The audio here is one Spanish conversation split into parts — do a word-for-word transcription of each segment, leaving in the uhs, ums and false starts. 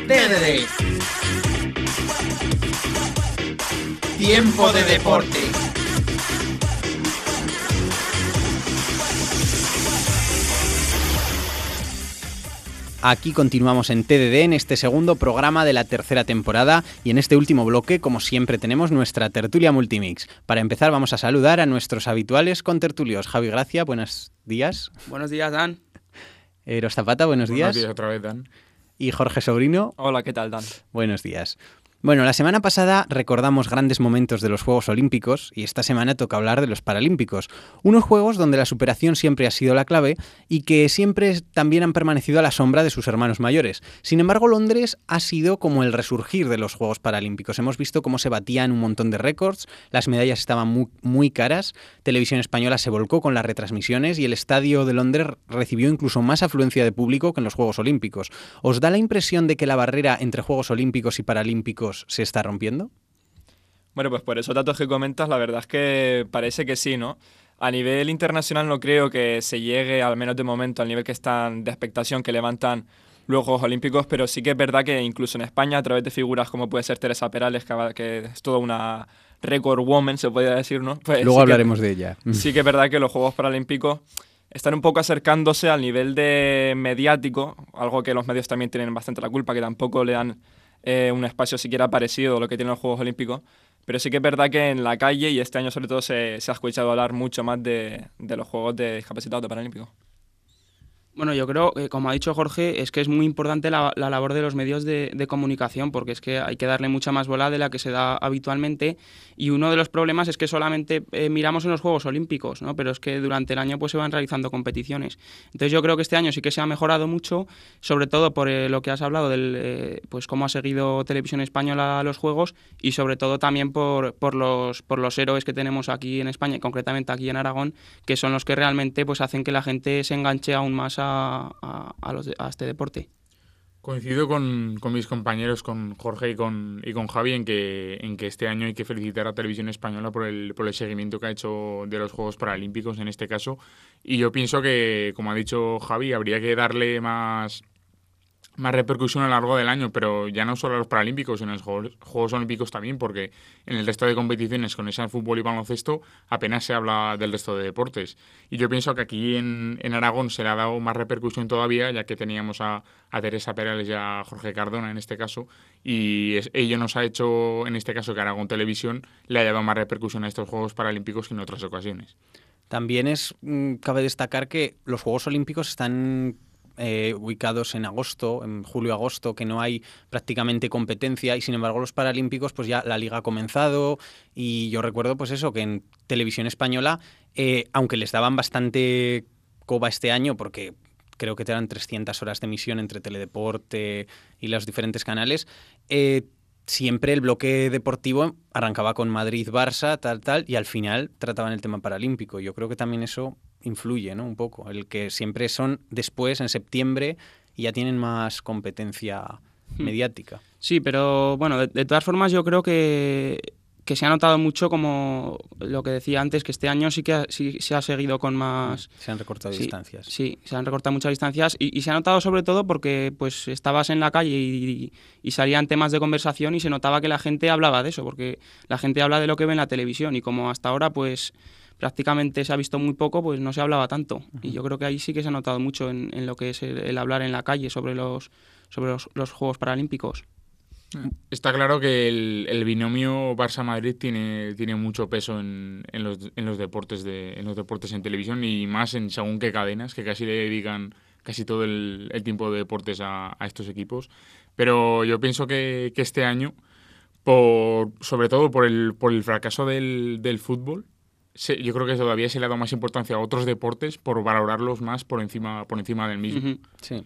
T D D. Tiempo de deporte. Aquí continuamos en T D D en este segundo programa de la tercera temporada y en este último bloque, como siempre, tenemos nuestra tertulia multimix. Para empezar vamos a saludar a nuestros habituales contertulios. Javi Gracia, buenos días. Buenos días, Dan. Eros Zapata, buenos días. Buenos días otra vez, Dan. Y Jorge Sobrino. Hola, ¿qué tal, Dan? Buenos días. Bueno, la semana pasada recordamos grandes momentos de los Juegos Olímpicos y esta semana toca hablar de los Paralímpicos. Unos Juegos donde la superación siempre ha sido la clave y que siempre también han permanecido a la sombra de sus hermanos mayores. Sin embargo, Londres ha sido como el resurgir de los Juegos Paralímpicos. Hemos visto cómo se batían un montón de récords, las medallas estaban muy, muy caras, Televisión Española se volcó con las retransmisiones y el estadio de Londres recibió incluso más afluencia de público que en los Juegos Olímpicos. ¿Os da la impresión de que la barrera entre Juegos Olímpicos y Paralímpicos se está rompiendo? Bueno, pues por esos datos que comentas, la verdad es que parece que sí, ¿no? A nivel internacional no creo que se llegue, al menos de momento, al nivel que están de expectación que levantan los Juegos Olímpicos, pero sí que es verdad que incluso en España, a través de figuras como puede ser Teresa Perales, que es toda una record woman, se podría decir, ¿no? Pues Luego sí hablaremos que, de ella. Sí que es verdad que los Juegos Paralímpicos están un poco acercándose al nivel de mediático, algo que los medios también tienen bastante la culpa, que tampoco le dan Eh, un espacio siquiera parecido a lo que tienen los Juegos Olímpicos, pero sí que es verdad que en la calle y este año sobre todo se, se ha escuchado hablar mucho más de, de los Juegos de discapacitados de Paralímpicos. Bueno, yo creo que, como ha dicho Jorge, es que es muy importante la, la labor de los medios de, de comunicación, porque es que hay que darle mucha más bola de la que se da habitualmente, y uno de los problemas es que solamente eh, miramos en los Juegos Olímpicos, ¿no? Pero es que durante el año pues se van realizando competiciones. Entonces yo creo que este año sí que se ha mejorado mucho, sobre todo por eh, lo que has hablado, del eh, pues cómo ha seguido Televisión Española los Juegos, y sobre todo también por, por, los, por los héroes que tenemos aquí en España, y concretamente aquí en Aragón, que son los que realmente pues hacen que la gente se enganche aún más a A, a, a, los de, a este deporte. Coincido con, con mis compañeros, con Jorge y con, y con Javi, en que, en que este año hay que felicitar a Televisión Española por el, por el seguimiento que ha hecho de los Juegos Paralímpicos en este caso. Y yo pienso que, como ha dicho Javi, habría que darle más, más repercusión a lo largo del año, pero ya no solo a los Paralímpicos, sino a los Juegos, Juegos Olímpicos también, porque en el resto de competiciones, con ese fútbol y baloncesto, apenas se habla del resto de deportes. Y yo pienso que aquí en, en Aragón se le ha dado más repercusión todavía, ya que teníamos a, a Teresa Perales y a Jorge Cardona en este caso, y es, ello nos ha hecho, en este caso, que Aragón Televisión le haya dado más repercusión a estos Juegos Paralímpicos que en otras ocasiones. También es cabe destacar que los Juegos Olímpicos están Eh, ubicados en agosto, en julio-agosto, que no hay prácticamente competencia, y sin embargo los Paralímpicos, pues ya la liga ha comenzado, y yo recuerdo pues eso, que en Televisión Española, eh, aunque les daban bastante coba este año, porque creo que te dan trescientas horas de emisión entre Teledeporte y los diferentes canales, eh, siempre el bloque deportivo arrancaba con Madrid-Barça, tal, tal, y al final trataban el tema paralímpico. Yo creo que también eso influye, ¿no? Un poco, el que siempre son después, en septiembre, y ya tienen más competencia mediática. Sí, pero bueno, de, de todas formas yo creo que, que se ha notado mucho, como lo que decía antes, que este año sí que ha, sí, se ha seguido con más... Se han recortado sí, distancias. Sí, se han recortado muchas distancias, y, y se ha notado sobre todo porque pues estabas en la calle y, y salían temas de conversación y se notaba que la gente hablaba de eso, porque la gente habla de lo que ve en la televisión, y como hasta ahora pues prácticamente se ha visto muy poco, pues no se hablaba tanto. Uh-huh. Y yo creo que ahí sí que se ha notado mucho en, en lo que es el, el hablar en la calle sobre los, sobre los, los Juegos Paralímpicos. Está claro que el, el binomio Barça-Madrid tiene, tiene mucho peso en, en, los, en, los deportes de, en los deportes en televisión, y más en según qué cadenas, que casi le dedican casi todo el, el tiempo de deportes a, a estos equipos. Pero yo pienso que, que este año, por, sobre todo por el, por el fracaso del, del fútbol, se, yo creo que todavía se le ha dado más importancia a otros deportes por valorarlos más por encima, por encima del mismo. Uh-huh. Sí.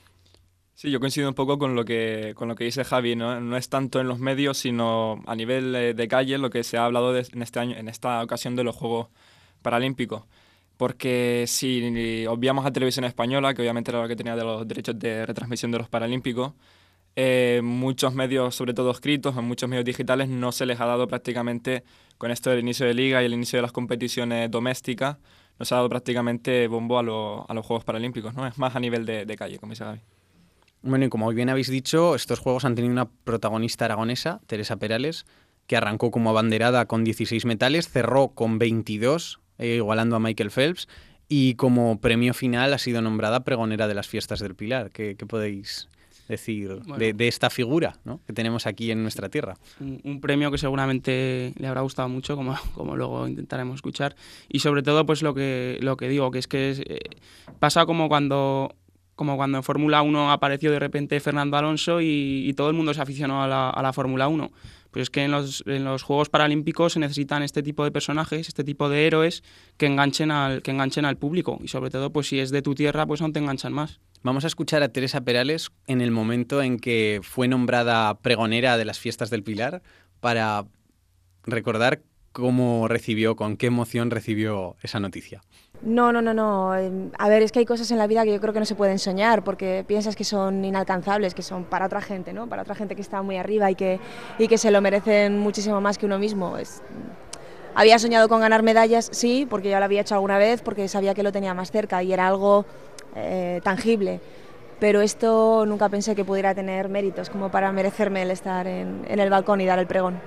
Sí, yo coincido un poco con lo que con lo que dice Javi, ¿no? No es tanto en los medios, sino a nivel de, de calle, lo que se ha hablado de, en este año, en esta ocasión, de los Juegos Paralímpicos. Porque si obviamos a Televisión Española, que obviamente era la que tenía de los derechos de retransmisión de los Paralímpicos, eh, muchos medios, sobre todo escritos, en muchos medios digitales, no se les ha dado prácticamente, con esto del inicio de liga y el inicio de las competiciones domésticas, no se ha dado prácticamente bombo a, lo, a los Juegos Paralímpicos, ¿no? Es más a nivel de, de calle, como dice Gaby. Bueno, y como bien habéis dicho, estos Juegos han tenido una protagonista aragonesa, Teresa Perales, que arrancó como abanderada con dieciséis metales, cerró con veintidós, eh, igualando a Michael Phelps, y como premio final ha sido nombrada pregonera de las Fiestas del Pilar. ¿Qué, qué podéis decir bueno, de, de esta figura, ¿no?, que tenemos aquí en nuestra tierra? Un, un premio que seguramente le habrá gustado mucho, como, como luego intentaremos escuchar. Y sobre todo, pues lo que, lo que digo, que es que es, eh, pasa como cuando... como cuando en Fórmula uno apareció de repente Fernando Alonso y, y todo el mundo se aficionó a la, a la Fórmula uno. Pues es que en los, en los Juegos Paralímpicos se necesitan este tipo de personajes, este tipo de héroes que enganchen al, que enganchen al público. Y sobre todo, pues si es de tu tierra, pues aún te enganchan más. Vamos a escuchar a Teresa Perales en el momento en que fue nombrada pregonera de las Fiestas del Pilar para recordar cómo recibió, con qué emoción recibió esa noticia. No, no, no, no. A ver, es que hay cosas en la vida que yo creo que no se pueden soñar porque piensas que son inalcanzables, que son para otra gente, ¿no? Para otra gente que está muy arriba y que, y que se lo merecen muchísimo más que uno mismo. Es... Había soñado con ganar medallas, sí, porque ya lo había hecho alguna vez, porque sabía que lo tenía más cerca y era algo eh, tangible. Pero esto nunca pensé que pudiera tener méritos como para merecerme el estar en, en el balcón y dar el pregón.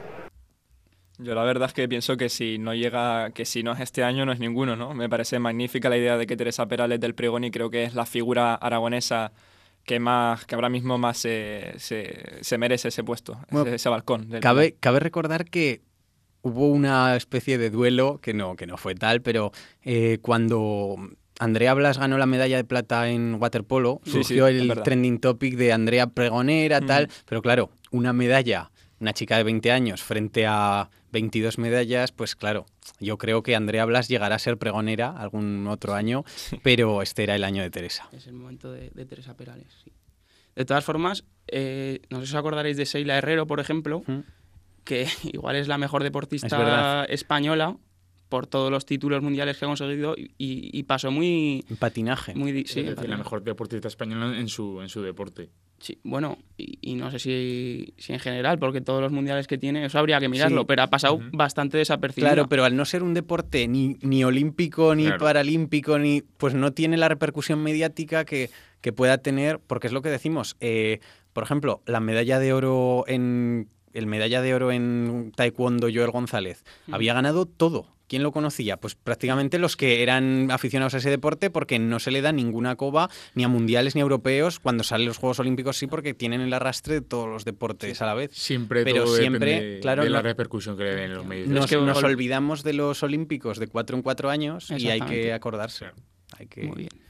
Yo la verdad es que pienso que si no llega, que si no es este año no es ninguno, ¿no? Me parece magnífica la idea de que Teresa Perales del pregón y creo que es la figura aragonesa que más, que ahora mismo más se, se, se merece ese puesto, bueno, ese, ese balcón. Del cabe, cabe recordar que hubo una especie de duelo, que no, que no fue tal, pero eh, cuando Andrea Blas ganó la medalla de plata en waterpolo, sí, surgió sí, el trending topic de Andrea pregonera, tal, mm. pero claro, una medalla, una chica de veinte años frente a veintidós medallas, pues claro, yo creo que Andrea Blas llegará a ser pregonera algún otro año, sí. pero este era el año de Teresa. Es el momento de, de Teresa Perales, sí. De todas formas, eh, no sé si os acordaréis de Sheila Herrero, por ejemplo, ¿Mm? que igual es la mejor deportista española por todos los títulos mundiales que ha conseguido y, y, y pasó muy... En patinaje. Muy, sí, es decir, patinaje. La mejor deportista española en su, en su deporte. Sí, bueno, y, y no sé si, si en general, porque todos los mundiales que tiene, eso habría que mirarlo, sí. pero ha pasado uh-huh. bastante desapercibido. Claro, pero al no ser un deporte ni, ni olímpico, ni claro. paralímpico, ni pues no tiene la repercusión mediática que, que pueda tener, porque es lo que decimos. Eh, por ejemplo, la medalla de oro en... El medalla de oro en taekwondo, Joel González, uh-huh. había ganado todo. ¿Quién lo conocía? Pues prácticamente los que eran aficionados a ese deporte porque no se le da ninguna coba ni a mundiales ni a europeos. Cuando salen los Juegos Olímpicos sí, porque tienen el arrastre de todos los deportes sí. a la vez. Siempre Pero todo siempre, depende claro, de la no, repercusión que le den los medios. Nos, es que nos ol- olvidamos de los Olímpicos de cuatro en cuatro años y hay que acordarse. Claro. Hay que... Muy bien.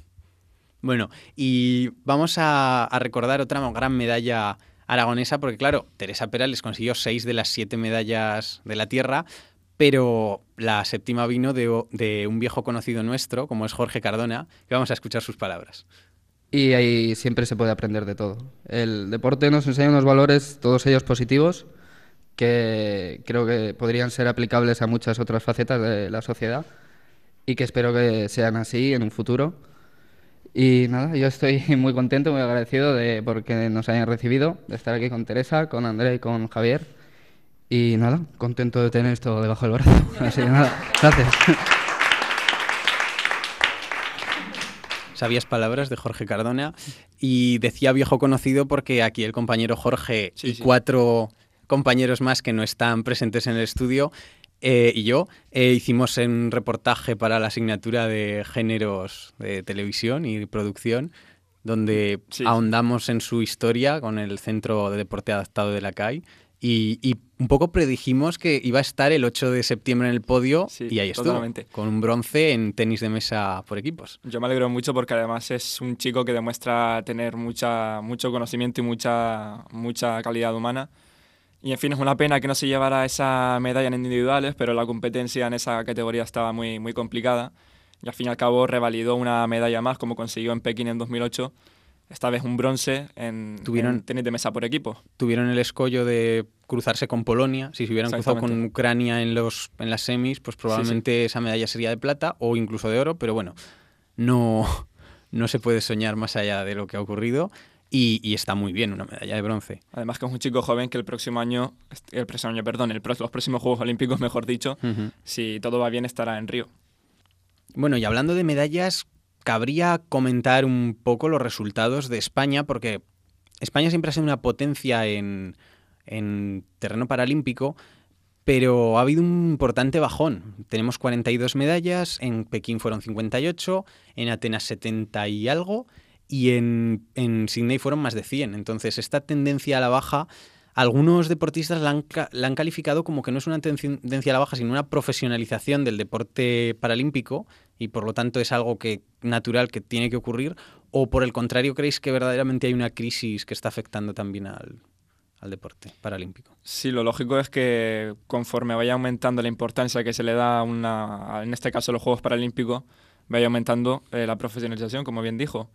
Bueno, y vamos a, a recordar otra gran medalla aragonesa, porque claro, Teresa Perales consiguió seis de las siete medallas de la tierra, pero la séptima vino de, de un viejo conocido nuestro, como es Jorge Cardona, que vamos a escuchar sus palabras. Y ahí siempre se puede aprender de todo. El deporte nos enseña unos valores, todos ellos positivos, que creo que podrían ser aplicables a muchas otras facetas de la sociedad y que espero que sean así en un futuro. Y nada, yo estoy muy contento, muy agradecido de porque nos hayan recibido, de estar aquí con Teresa, con Andrea y con Javier. Y nada, contento de tener esto debajo del brazo. Así que nada, gracias. Sabias palabras de Jorge Cardona. Y decía viejo conocido porque aquí el compañero Jorge sí, y sí. cuatro compañeros más que no están presentes en el estudio Eh, y yo eh, hicimos un reportaje para la asignatura de géneros de televisión y producción, donde sí. ahondamos en su historia con el Centro de Deporte Adaptado de la C A I y, y un poco predijimos que iba a estar el ocho de septiembre en el podio sí, y ahí estuvo, totalmente. Con un bronce en tenis de mesa por equipos. Yo me alegro mucho porque además es un chico que demuestra tener mucha, mucho conocimiento y mucha, mucha calidad humana. Y en fin, es una pena que no se llevara esa medalla en individuales, pero la competencia en esa categoría estaba muy, muy complicada. Y al fin y al cabo revalidó una medalla más, como consiguió en Pekín en dos mil ocho. Esta vez un bronce en, tuvieron, en tenis de mesa por equipo. Tuvieron el escollo de cruzarse con Polonia. Si se hubieran cruzado con Ucrania en, los, en las semis, pues probablemente sí, sí. esa medalla sería de plata o incluso de oro. Pero bueno, no, no se puede soñar más allá de lo que ha ocurrido. Y, y está muy bien, una medalla de bronce. Además que es un chico joven que el próximo año, el próximo año, perdón, el, los próximos Juegos Olímpicos, mejor dicho, uh-huh. si todo va bien, estará en Río. Bueno, y hablando de medallas, cabría comentar un poco los resultados de España, porque España siempre ha sido una potencia en, en terreno paralímpico, pero ha habido un importante bajón. Tenemos cuarenta y dos medallas, en Pekín fueron cincuenta y ocho, en Atenas setenta y algo, y en, en Sydney fueron más de cien. Entonces, esta tendencia a la baja, algunos deportistas la han, la han calificado como que no es una tendencia a la baja, sino una profesionalización del deporte paralímpico, y por lo tanto es algo que natural que tiene que ocurrir, o por el contrario, ¿creéis que verdaderamente hay una crisis que está afectando también al, al deporte paralímpico? Sí, lo lógico es que conforme vaya aumentando la importancia que se le da a una, en este caso a los Juegos Paralímpicos, vaya aumentando eh, la profesionalización, como bien dijo.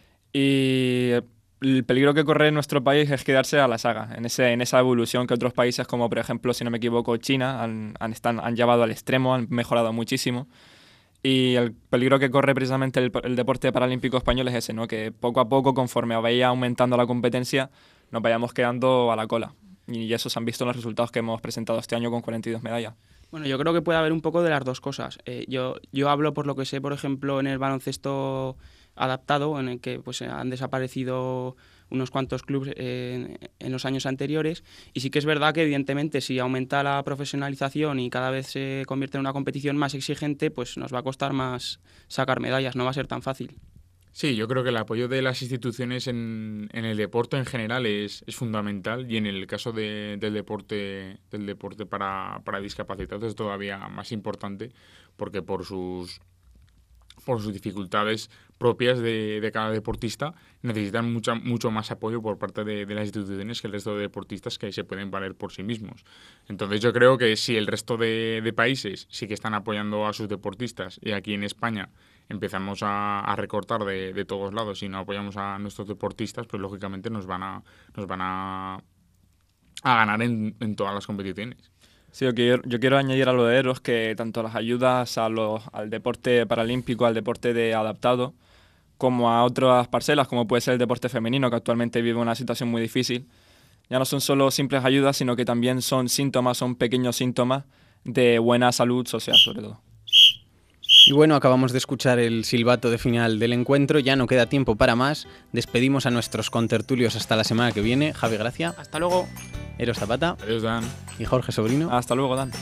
Y el peligro que corre en nuestro país es quedarse a la saga, en, ese, en esa evolución que otros países, como por ejemplo, si no me equivoco, China, han, han, están, han llevado al extremo, han mejorado muchísimo. Y el peligro que corre precisamente el, el deporte paralímpico español es ese, ¿no? Que poco a poco, conforme vaya aumentando la competencia, nos vayamos quedando a la cola. Y eso se han visto en los resultados que hemos presentado este año con cuarenta y dos medallas. Bueno, yo creo que puede haber un poco de las dos cosas. Eh, yo, yo hablo por lo que sé, por ejemplo, en el baloncesto adaptado, en el que pues han desaparecido unos cuantos clubes eh, en los años anteriores, y sí que es verdad que evidentemente si aumenta la profesionalización y cada vez se convierte en una competición más exigente, pues nos va a costar más sacar medallas, no va a ser tan fácil. Sí, yo creo que el apoyo de las instituciones en, en el deporte en general es, es fundamental, y en el caso de, del deporte del deporte para, para discapacitados es todavía más importante, porque por sus por sus dificultades propias de, de cada deportista necesitan mucha, mucho más apoyo por parte de, de las instituciones que el resto de deportistas que se pueden valer por sí mismos. Entonces yo creo que si el resto de, de países sí que están apoyando a sus deportistas, y aquí en España empezamos a, a recortar de, de todos lados y no apoyamos a nuestros deportistas, pues lógicamente nos van a, nos van a, a ganar en, en todas las competiciones. Sí, yo quiero, yo quiero añadir a lo de Eros que tanto las ayudas a los, al deporte paralímpico, al deporte de adaptado, como a otras parcelas, como puede ser el deporte femenino, que actualmente vive una situación muy difícil, ya no son solo simples ayudas, sino que también son síntomas, son pequeños síntomas de buena salud social, sobre todo. Y bueno, acabamos de escuchar el silbato de final del encuentro, ya no queda tiempo para más. Despedimos a nuestros contertulios hasta la semana que viene. Javi Gracia. Hasta luego. Eros Zapata. Adiós, Dan. Y Jorge Sobrino. Hasta luego, Dan.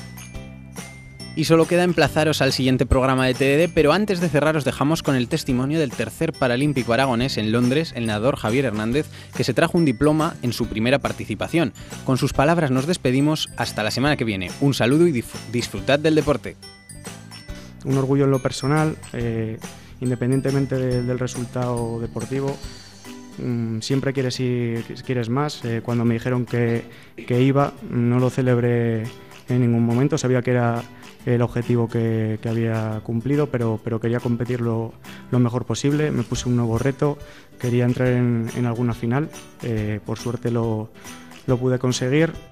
Y solo queda emplazaros al siguiente programa de T D D, pero antes de cerrar os dejamos con el testimonio del tercer paralímpico aragonés en Londres, el nadador Javier Hernández, que se trajo un diploma en su primera participación. Con sus palabras nos despedimos hasta la semana que viene. Un saludo y disfrutad del deporte. Un orgullo en lo personal, eh, independientemente de, del resultado deportivo, mmm, siempre quieres ir, quieres más. Eh, cuando me dijeron que, que iba, no lo celebré en ningún momento, sabía que era el objetivo que, que había cumplido, pero, pero quería competir lo, lo mejor posible. Me puse un nuevo reto, quería entrar en, en alguna final, eh, por suerte lo, lo pude conseguir.